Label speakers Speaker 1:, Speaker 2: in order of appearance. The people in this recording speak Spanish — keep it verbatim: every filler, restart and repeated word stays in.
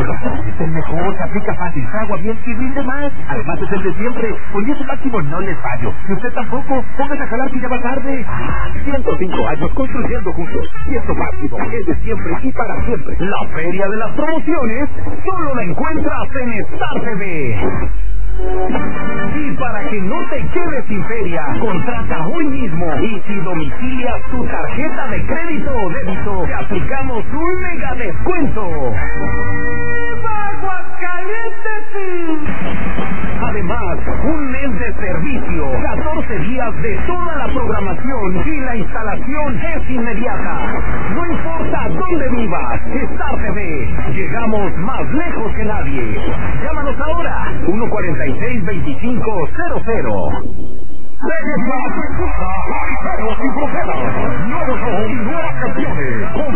Speaker 1: Es el mejor, se aplica fácil, agua bien y rinde más. Además es el de siempre. Con diez el máximo no les fallo. Y usted tampoco. Póngase a jalar que ya va tarde. ciento cinco años construyendo juntos. Diez máximo, el de siempre y para siempre.
Speaker 2: La feria de las promociones solo la encuentras en Star T V. Y para que no te quedes sin feria, contrata hoy mismo y si domicilias tu tarjeta de crédito o débito, te aplicamos un mega descuento. Además, un mes de servicio, catorce días de toda la programación y la instalación es inmediata. No importa dónde vivas, Star T V, llegamos más lejos que nadie. Llámanos ahora, uno cuarenta y seis, veinticinco cero cero.
Speaker 3: Nuevos ojos y nuevas canciones.